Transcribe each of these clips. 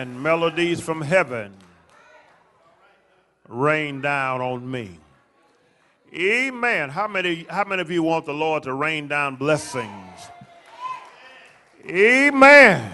Amen. Melodies from heaven rain down on me. Amen. How many of you want the Lord to rain down blessings? Amen.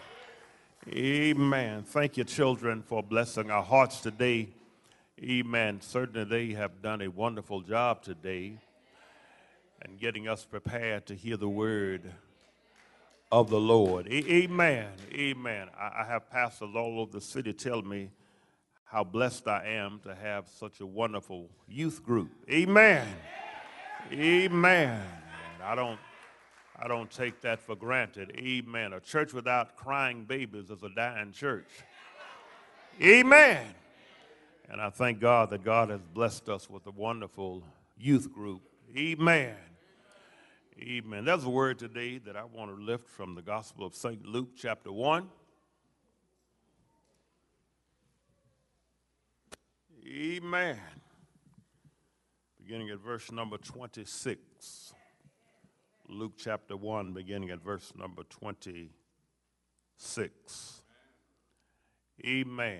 Amen. Thank you, children, for blessing our hearts today. Amen. Certainly they have done a wonderful job today and getting us prepared to hear the word of the Lord. Amen. Amen. I have pastors all over the city tell me how blessed I am to have such a wonderful youth group. Amen. Amen. And I don't take that for granted. Amen. A church without crying babies is a dying church. Amen. And I thank God that God has blessed us with a wonderful youth group. Amen. Amen. There's a word today that I want to lift from the Gospel of St. Luke, chapter 1. Amen. Beginning at verse number 26. Luke chapter 1, beginning at verse number 26. Amen.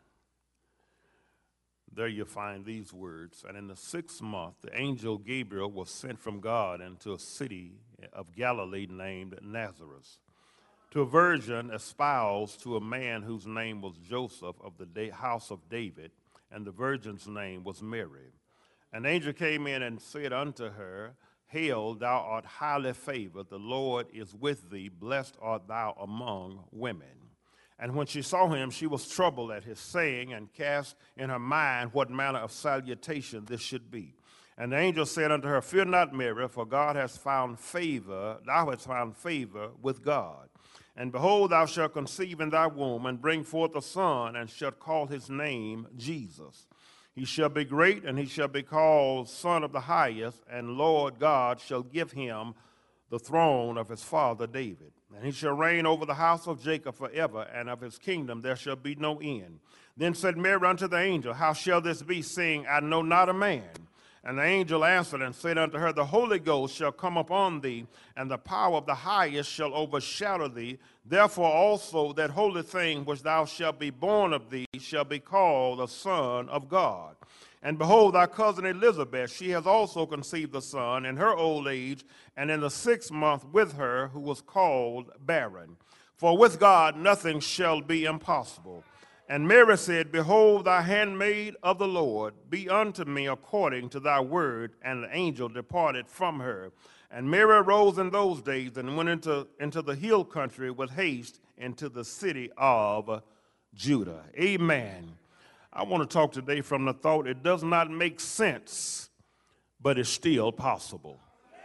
There you find these words. And in the 6th month, the angel Gabriel was sent from God into a city of Galilee named Nazareth, to a virgin espoused to a man whose name was Joseph of the house of David, and the virgin's name was Mary. An angel came in and said unto her, Hail, thou art highly favored, the Lord is with thee, blessed art thou among women. And when she saw him, she was troubled at his saying, and cast in her mind what manner of salutation this should be. And the angel said unto her, Fear not, Mary, for thou hast found favor with God. And behold, thou shalt conceive in thy womb, and bring forth a son, and shalt call his name Jesus. He shall be great, and he shall be called Son of the Highest, and Lord God shall give him the throne of his father David. And he shall reign over the house of Jacob forever, and of his kingdom there shall be no end. Then said Mary unto the angel, How shall this be, seeing I know not a man? And the angel answered and said unto her, The Holy Ghost shall come upon thee, and the power of the highest shall overshadow thee. Therefore also that holy thing which thou shalt be born of thee shall be called the Son of God. And behold, thy cousin Elizabeth, she has also conceived a son in her old age, and in the 6th month with her, who was called barren. For with God nothing shall be impossible. And Mary said, Behold, thy handmaid of the Lord, be unto me according to thy word. And the angel departed from her. And Mary arose in those days and went into the hill country with haste into the city of Judah. Amen. I want to talk today from the thought, it does not make sense, but it's still possible.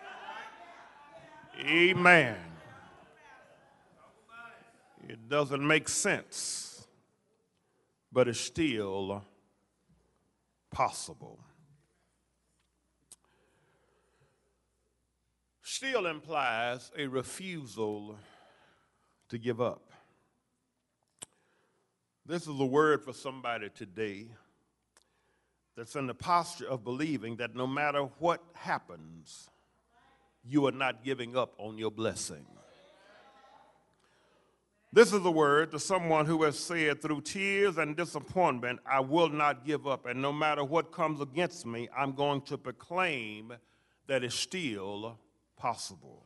Amen. It doesn't make sense, but it's still possible. Still implies a refusal to give up. This is a word for somebody today that's in the posture of believing that no matter what happens, you are not giving up on your blessing. This is a word to someone who has said, through tears and disappointment, I will not give up. And no matter what comes against me, I'm going to proclaim that it's still possible.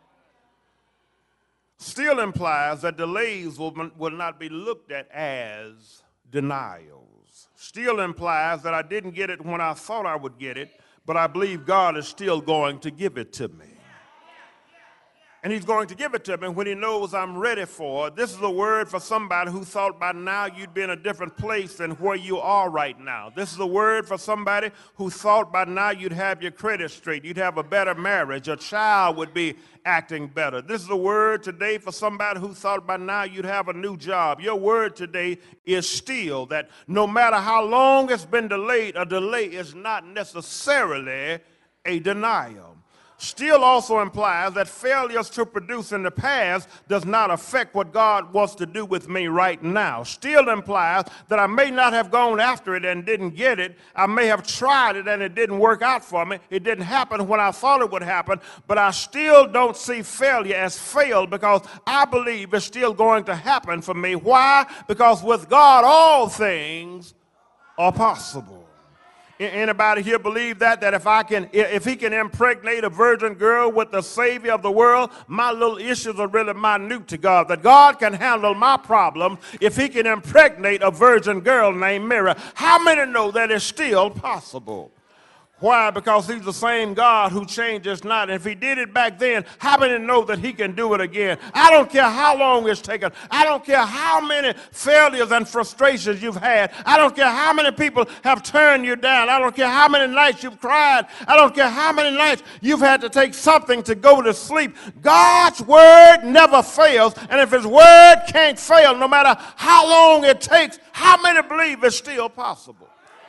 Still implies that delays will not be looked at as denials. Still implies that I didn't get it when I thought I would get it, but I believe God is still going to give it to me. And he's going to give it to me when he knows I'm ready for it. This is a word for somebody who thought by now you'd be in a different place than where you are right now. This is a word for somebody who thought by now you'd have your credit straight, you'd have a better marriage, your child would be acting better. This is a word today for somebody who thought by now you'd have a new job. Your word today is still that no matter how long it's been delayed, a delay is not necessarily a denial. still also implies that failures to produce in the past does not affect what God wants to do with me right now. Still implies that I may not have gone after it and didn't get it. I may have tried it and it didn't work out for me. It didn't happen when I thought it would happen, but I still don't see failure as failed because I believe it's still going to happen for me. Why? Because with God, all things are possible. Anybody here believe that if he can impregnate a virgin girl with the Savior of the world, my little issues are really minute to God, that God can handle my problems if he can impregnate a virgin girl named Mary? How many know that it's still possible? Why? Because he's the same God who changes not. And if he did it back then, how many know that he can do it again? I don't care how long it's taken. I don't care how many failures and frustrations you've had. I don't care how many people have turned you down. I don't care how many nights you've cried. I don't care how many nights you've had to take something to go to sleep. God's word never fails. And if his word can't fail, no matter how long it takes, how many believe it's still possible?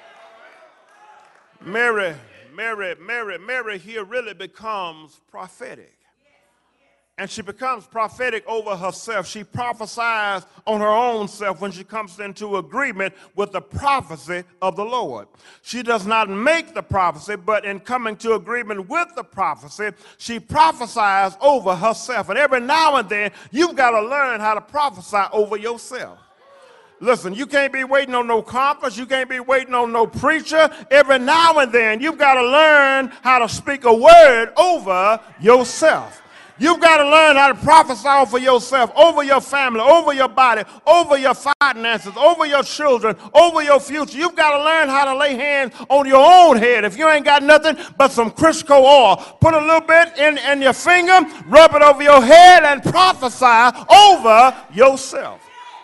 Mary here really becomes prophetic. And she becomes prophetic over herself. She prophesies on her own self when she comes into agreement with the prophecy of the Lord. She does not make the prophecy, but in coming to agreement with the prophecy, she prophesies over herself. And every now and then, you've got to learn how to prophesy over yourself. Listen, you can't be waiting on no conference. You can't be waiting on no preacher. Every now and then, you've got to learn how to speak a word over yourself. You've got to learn how to prophesy over yourself, over your family, over your body, over your finances, over your children, over your future. You've got to learn how to lay hands on your own head. If you ain't got nothing but some Crisco oil, put a little bit in your finger, rub it over your head, and prophesy over yourself.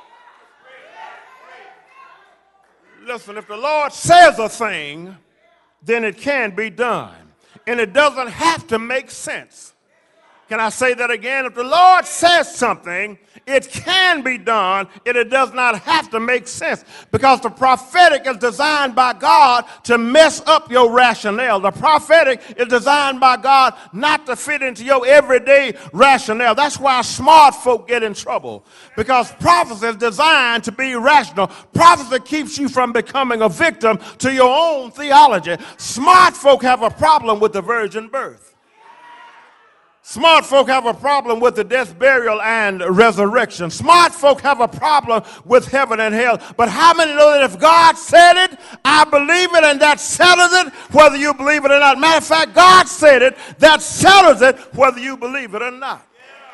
Listen, if the Lord says a thing, then it can be done. And it doesn't have to make sense. Can I say that again? If the Lord says something, it can be done, and it does not have to make sense. Because the prophetic is designed by God to mess up your rationale. The prophetic is designed by God not to fit into your everyday rationale. That's why smart folk get in trouble. Because prophecy is designed to be rational. Prophecy keeps you from becoming a victim to your own theology. Smart folk have a problem with the virgin birth. Smart folk have a problem with the death, burial, and resurrection. Smart folk have a problem with heaven and hell. But how many know that if God said it, I believe it, and that settles it, whether you believe it or not? Matter of fact, God said it, that settles it, whether you believe it or not.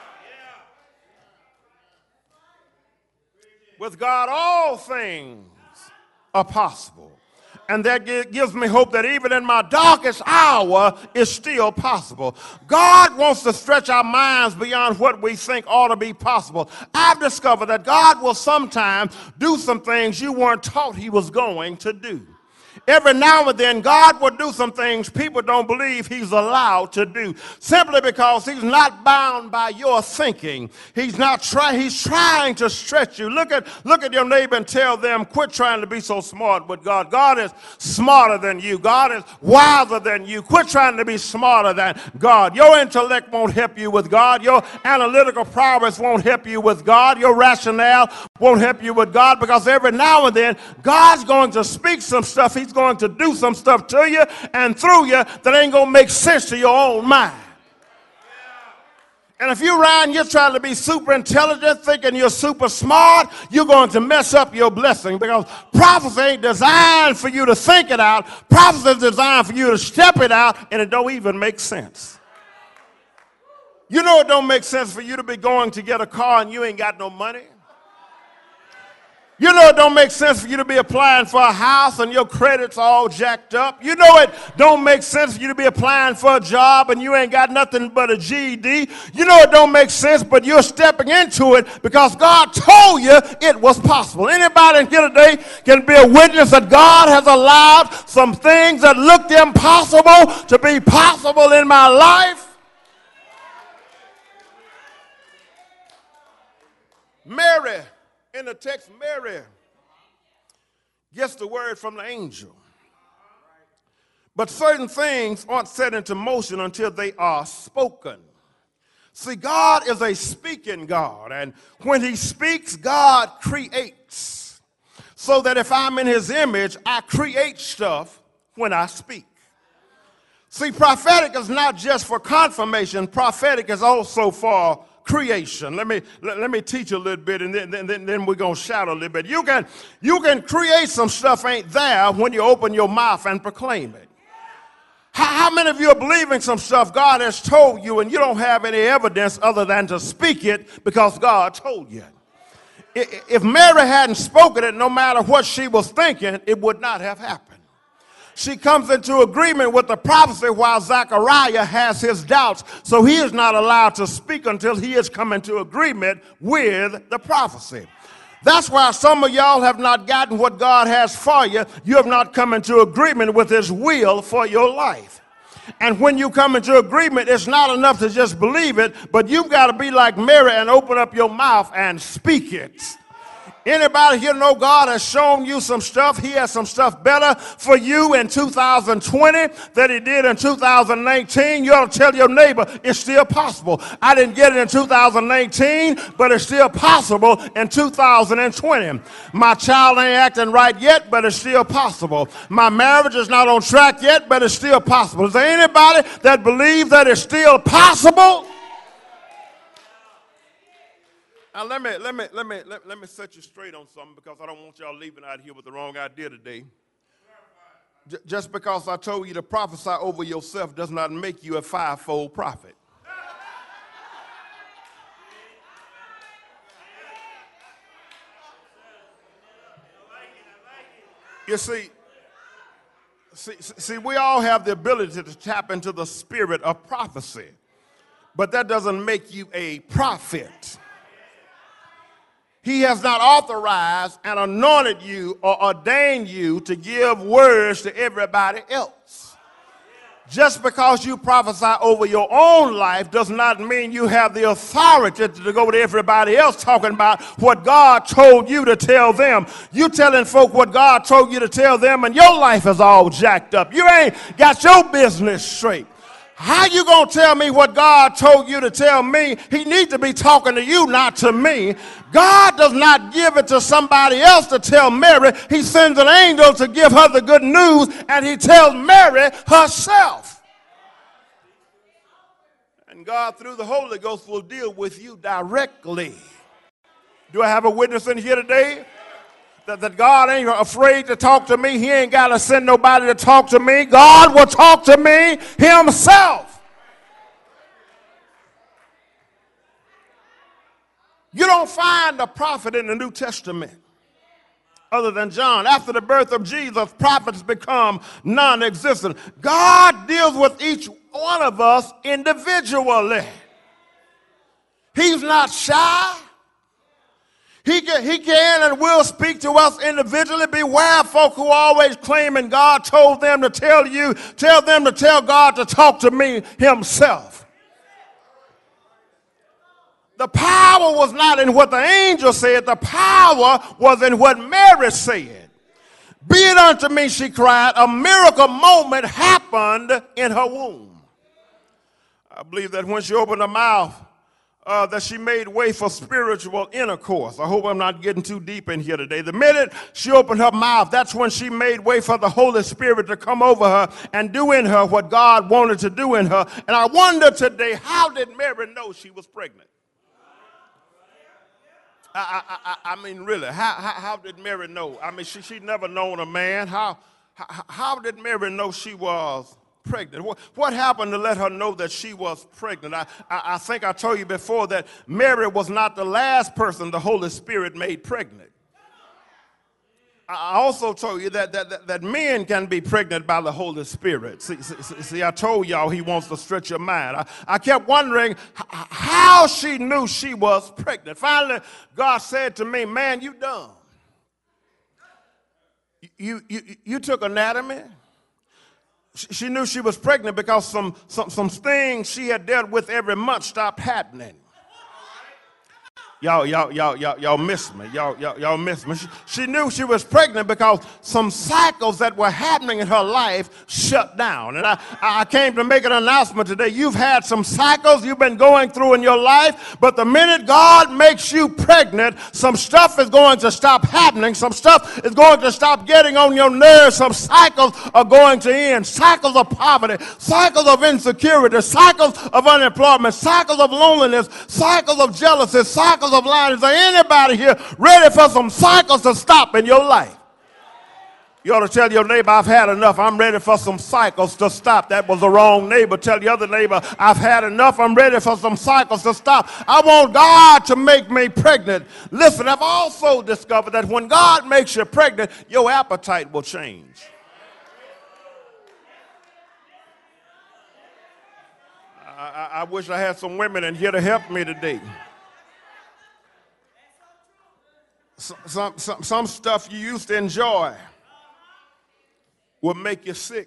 With God, all things are possible. And that gives me hope that even in my darkest hour, it's still possible. God wants to stretch our minds beyond what we think ought to be possible. I've discovered that God will sometimes do some things you weren't taught he was going to do. Every now and then, God will do some things people don't believe he's allowed to do, simply because he's not bound by your thinking. He's trying to stretch you. Look at your neighbor and tell them, quit trying to be so smart with God. God is smarter than you. God is wiser than you. Quit trying to be smarter than God. Your intellect won't help you with God. Your analytical prowess won't help you with God. Your rationale won't help you with God, because every now and then, God's going to speak some stuff. He's going to do some stuff to you and through you that ain't going to make sense to your own mind. And if you're trying to be super intelligent, thinking you're super smart, you're going to mess up your blessing, because prophecy ain't designed for you to think it out. Prophecy is designed for you to step it out, and it don't even make sense. You know it don't make sense for you to be going to get a car and you ain't got no money. You know it don't make sense for you to be applying for a house and your credit's all jacked up. You know it don't make sense for you to be applying for a job and you ain't got nothing but a GED. You know it don't make sense, but you're stepping into it because God told you it was possible. Anybody in here today can be a witness that God has allowed some things that looked impossible to be possible in my life. Mary. In the text, Mary gets the word from the angel. But certain things aren't set into motion until they are spoken. See, God is a speaking God, and when he speaks, God creates. So that if I'm in his image, I create stuff when I speak. See, prophetic is not just for confirmation. Prophetic is also for creation. Let me teach you a little bit, and then we're going to shout a little bit. You can create some stuff ain't there when you open your mouth and proclaim it. How many of you are believing some stuff God has told you and you don't have any evidence other than to speak it because God told you? If Mary hadn't spoken it, no matter what she was thinking, it would not have happened. She comes into agreement with the prophecy while Zechariah has his doubts. So he is not allowed to speak until he has come into agreement with the prophecy. That's why some of y'all have not gotten what God has for you. You have not come into agreement with his will for your life. And when you come into agreement, it's not enough to just believe it, but you've got to be like Mary and open up your mouth and speak it. Anybody here know God has shown you some stuff? He has some stuff better for you in 2020 than he did in 2019. You ought to tell your neighbor, it's still possible. I didn't get it in 2019, but it's still possible in 2020. My child ain't acting right yet, but it's still possible. My marriage is not on track yet, but it's still possible. Is there anybody that believes that it's still possible? Now let me set you straight on something, because I don't want y'all leaving out here with the wrong idea today. Just because I told you to prophesy over yourself does not make you a fivefold prophet. You see, we all have the ability to tap into the spirit of prophecy, but that doesn't make you a prophet. He has not authorized and anointed you or ordained you to give words to everybody else. Just because you prophesy over your own life does not mean you have the authority to go to everybody else talking about what God told you to tell them. You telling folk what God told you to tell them, and your life is all jacked up. You ain't got your business straight. How you going to tell me what God told you to tell me? He needs to be talking to you, not to me. God does not give it to somebody else to tell Mary. He sends an angel to give her the good news, and he tells Mary herself. And God, through the Holy Ghost, will deal with you directly. Do I have a witness in here today? That God ain't afraid to talk to me. He ain't got to send nobody to talk to me. God will talk to me himself. You don't find a prophet in the New Testament other than John. After the birth of Jesus, prophets become non-existent. God deals with each one of us individually. He's not shy. He can and will speak to us individually. Beware of folk who always claiming God told them to tell you, tell them to tell God to talk to me himself. The power was not in what the angel said. The power was in what Mary said. Be it unto me, she cried. A miracle moment happened in her womb. I believe that when she opened her mouth, that she made way for spiritual intercourse. I hope I'm not getting too deep in here today. The minute she opened her mouth, that's when she made way for the Holy Spirit to come over her and do in her what God wanted to do in her. And I wonder today, how did Mary know she was pregnant? I mean, really, how did Mary know? I mean, she'd never known a man. How did Mary know she was pregnant? What happened to let her know that she was pregnant? I think I told you before that Mary was not the last person the Holy Spirit made pregnant. I also told you that men can be pregnant by the Holy Spirit. See, I told y'all he wants to stretch your mind. I kept wondering how she knew she was pregnant. Finally, God said to me, man, you dumb. You took anatomy. She knew she was pregnant because some things she had dealt with every month stopped happening. Y'all miss me. Y'all miss me. She knew she was pregnant because some cycles that were happening in her life shut down. And I came to make an announcement today. You've had some cycles you've been going through in your life, but the minute God makes you pregnant, some stuff is going to stop happening. Some stuff is going to stop getting on your nerves. Some cycles are going to end. Cycles of poverty, cycles of insecurity, cycles of unemployment, cycles of loneliness, cycles of jealousy, cycles of lying. Is there anybody here ready for some cycles to stop in your life? You ought to tell your neighbor, I've had enough. I'm ready for some cycles to stop. That was the wrong neighbor. Tell the other neighbor, I've had enough. I'm ready for some cycles to stop. I want God to make me pregnant. Listen, I've also discovered that when God makes you pregnant, your appetite will change. I wish I had some women in here to help me today. Some stuff you used to enjoy will make you sick.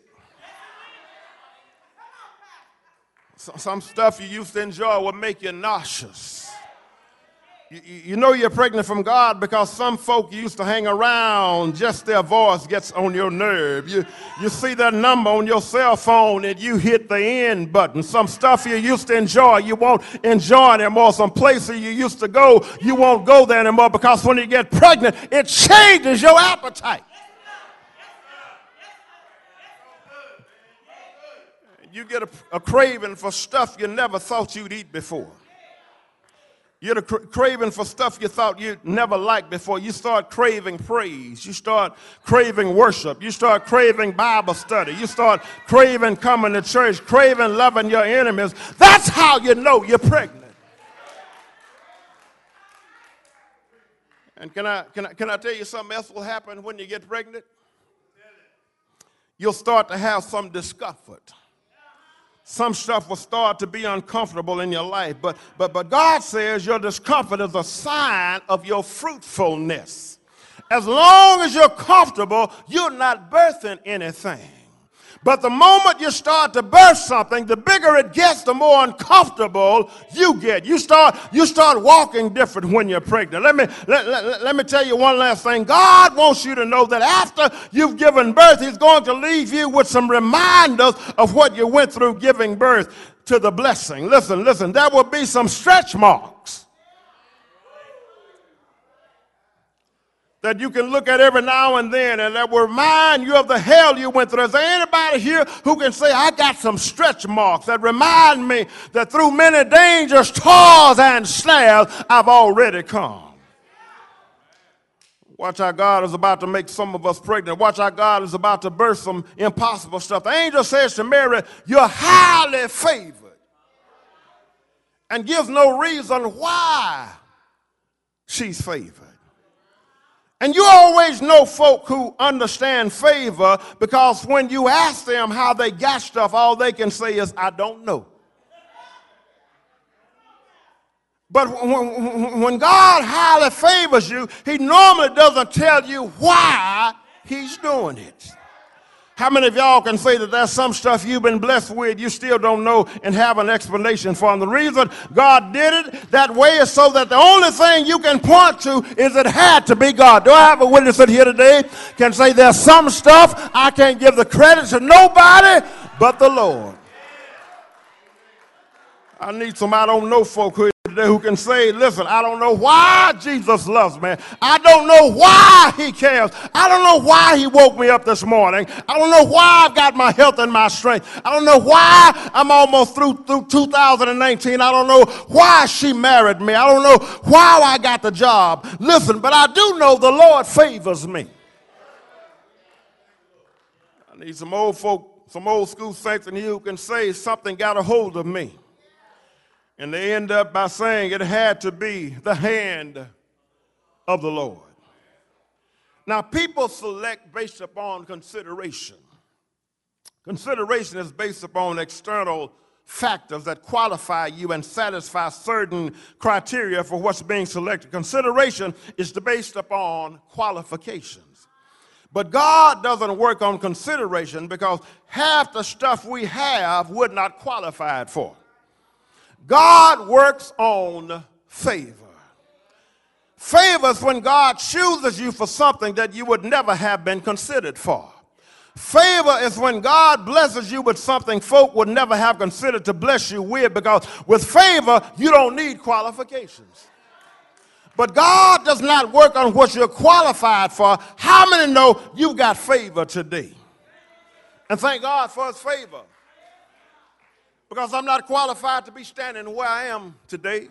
Some stuff you used to enjoy will make you nauseous. You know you're pregnant from God because some folk you used to hang around, just their voice gets on your nerve. You see their number on your cell phone and you hit the end button. Some stuff you used to enjoy, you won't enjoy anymore. Some places you used to go, you won't go there anymore because when you get pregnant, it changes your appetite. You get a craving for stuff you never thought you'd eat before. You get a craving for stuff you thought you'd never liked before. You start craving praise. You start craving worship. You start craving Bible study. You start craving coming to church, craving loving your enemies. That's how you know you're pregnant. And can I tell you something else will happen when you get pregnant? You'll start to have some discomfort. Some stuff will start to be uncomfortable in your life. But God says your discomfort is a sign of your fruitfulness. As long as you're comfortable, you're not birthing anything. But the moment you start to birth something, the bigger it gets, the more uncomfortable you get. You start walking different when you're pregnant. Let me tell you one last thing. God wants you to know that after you've given birth, he's going to leave you with some reminders of what you went through giving birth to the blessing. Listen, there will be some stretch marks that you can look at every now and then, and that will remind you of the hell you went through. Is there anybody here who can say, I got some stretch marks that remind me that through many dangers, toils, and snares, I've already come? Watch how God is about to make some of us pregnant. Watch how God is about to birth some impossible stuff. The angel says to Mary, you're highly favored, and gives no reason why she's favored. And you always know folk who understand favor because when you ask them how they got stuff, all they can say is, I don't know. But when God highly favors you, he normally doesn't tell you why he's doing it. How many of y'all can say that there's some stuff you've been blessed with you still don't know and have an explanation for? And the reason God did it that way is so that the only thing you can point to is it had to be God. Do I have a witness in here today can say there's some stuff I can't give the credit to nobody but the Lord? I need some I don't know folk who can say, listen, I don't know why Jesus loves me. I don't know why he cares. I don't know why he woke me up this morning. I don't know why I've got my health and my strength. I don't know why I'm almost through 2019. I don't know why she married me. I don't know why I got the job. Listen, but I do know the Lord favors me. I need some old folk, some old school saints in here who can say something got a hold of me. And they end up by saying it had to be the hand of the Lord. Now, people select based upon consideration. Consideration is based upon external factors that qualify you and satisfy certain criteria for what's being selected. Consideration is based upon qualifications. But God doesn't work on consideration because half the stuff we have would not qualify it for. God works on favor. Favor is when God chooses you for something that you would never have been considered for. Favor is when God blesses you with something folk would never have considered to bless you with, because with favor, you don't need qualifications. But God does not work on what you're qualified for. How many know you've got favor today? And thank God for his favor. Because I'm not qualified to be standing where I am today.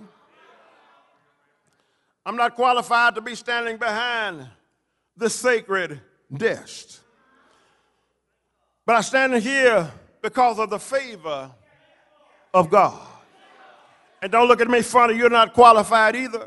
I'm not qualified to be standing behind this sacred desk. But I'm standing here because of the favor of God. And don't look at me funny, you're not qualified either.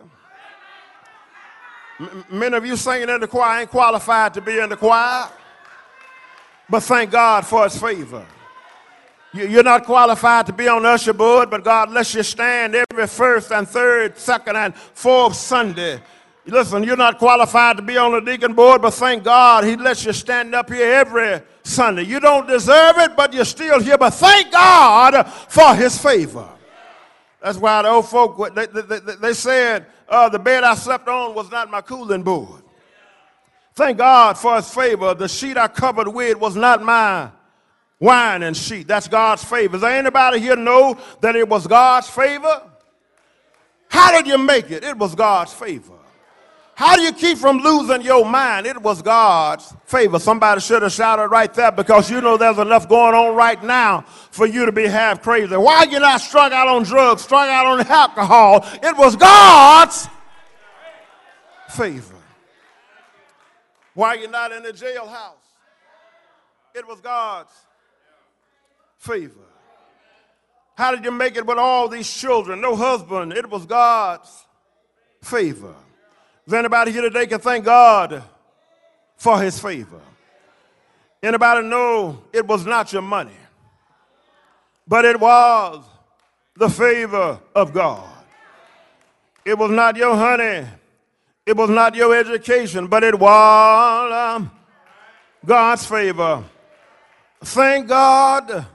Many of you singing in the choir ain't qualified to be in the choir. But thank God for his favor. You're not qualified to be on the usher board, but God lets you stand every first and third, second and fourth Sunday. Listen, you're not qualified to be on the deacon board, but thank God he lets you stand up here every Sunday. You don't deserve it, but you're still here. But thank God for his favor. That's why the old folk, they said, the bed I slept on was not my cooling board. Thank God for his favor. The sheet I covered with was not my wine and sheet. That's God's favor. Does anybody here know that it was God's favor? How did you make it? It was God's favor. How do you keep from losing your mind? It was God's favor. Somebody should have shouted right there, because you know there's enough going on right now for you to be half crazy. Why are you not strung out on drugs, strung out on alcohol? It was God's favor. Why are you not in the jailhouse? It was God's favor. How did you make it with all these children? No husband. It was God's favor. Is anybody here today can thank God for his favor? Anybody know it was not your money, but it was the favor of God. It was not your honey. It was not your education, but it was God's favor. Thank God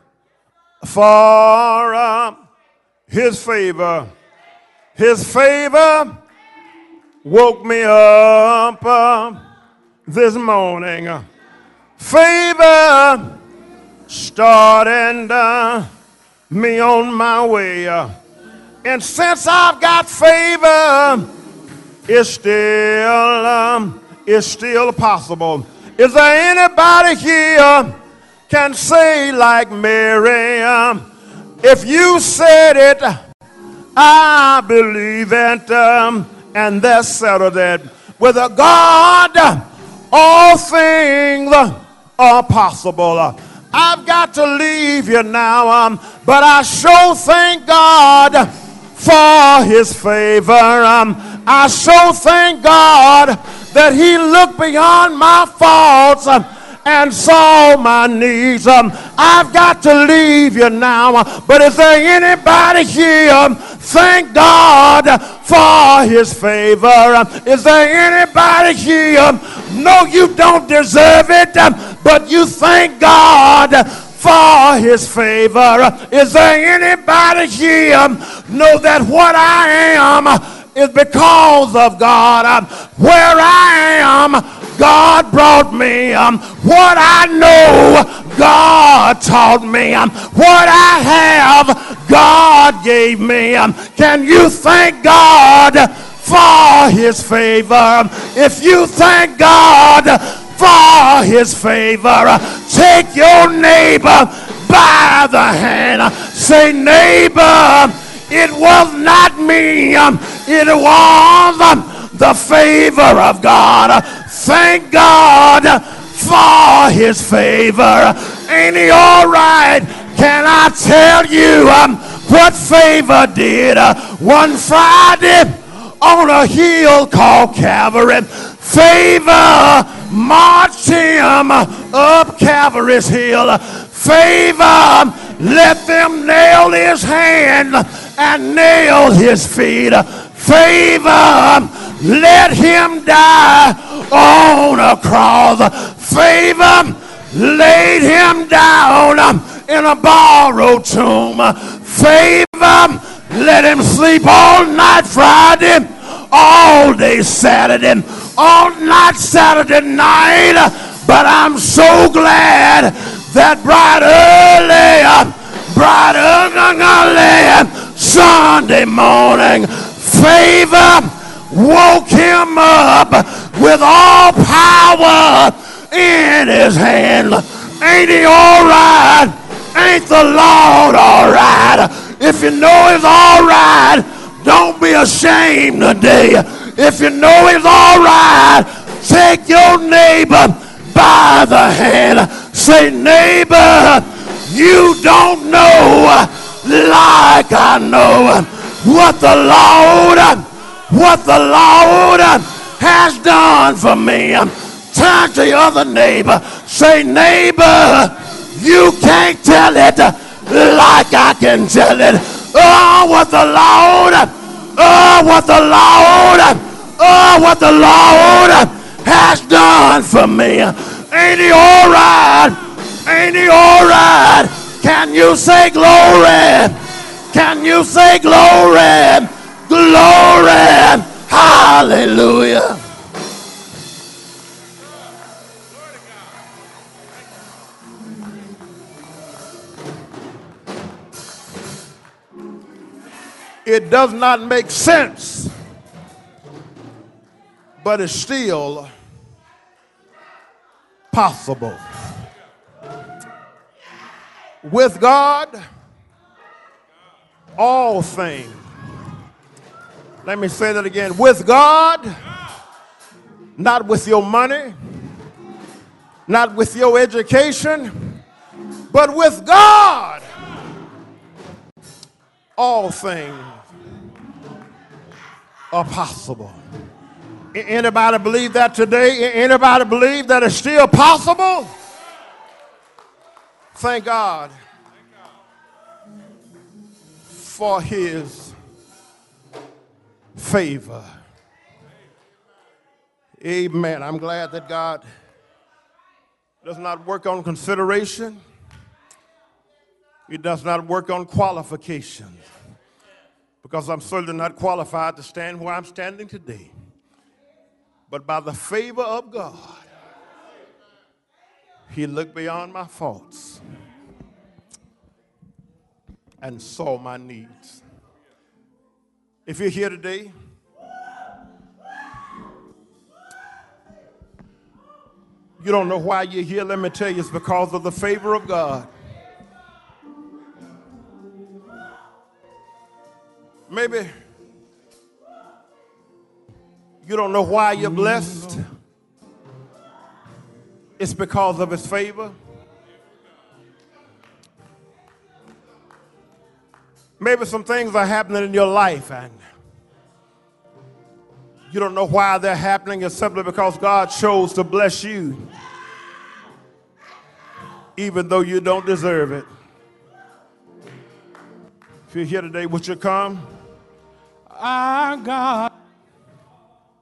for his favor. His favor woke me up this morning. Favor starting me on my way. And since I've got favor, it's still possible. Is there anybody here can say like Mary, if you said it, I believe it, and that's settled it. With a God, all things are possible. I've got to leave you now, but I sure thank God for his favor. I sure thank God that he looked beyond my faults and saw my needs. I've got to leave you now, but is there anybody here thank God for his favor? Is there anybody here? No, you don't deserve it, but you thank God for his favor. Is there anybody here know that what I am is because of God? Where I am, God brought me. What I know, God taught me. What I have, God gave me. Can you thank God for his favor? If you thank God for his favor, take your neighbor by the hand. Say, neighbor, it was not me. It was the favor of God. Thank God for his favor. Ain't he all right? Can I tell you what favor did? One Friday on a hill called Calvary, favor marched him up Calvary's hill. Favor let them nail his hand and nail his feet. Favor let him die on a cross. Favor laid him down in a borrowed tomb. Favor let him sleep all night Friday all day Saturday, all night Saturday night. But I'm so glad that bright early Sunday morning favor woke him up with all power in his hand. Ain't he all right? Ain't the Lord all right? If you know he's all right, don't be ashamed today. If you know he's all right, take your neighbor by the hand. Say, neighbor, you don't know like I know what the Lord has done for me. Turn to your other neighbor. Say, neighbor, you can't tell it like I can tell it. Oh, what the Lord has done for me. Ain't he all right? Ain't he all right? Can you say glory? Can you say glory? Glory. Hallelujah. It does not make sense, but it's still possible. With God, all things. Let me say that again. With God, not with your money, not with your education, but with God, all things are possible. Anybody believe that today? Anybody believe that it's still possible? Thank God for his favor. Amen. I'm glad that God does not work on consideration. He does not work on qualifications. Because I'm certainly not qualified to stand where I'm standing today. But by the favor of God, he looked beyond my faults and saw my needs. If you're here today, you don't know why you're here, let me tell you, it's because of the favor of God. Maybe you don't know why you're blessed. It's because of his favor. Maybe some things are happening in your life and you don't know why they're happening. It's simply because God chose to bless you even though you don't deserve it. If you're here today, would you come? Our God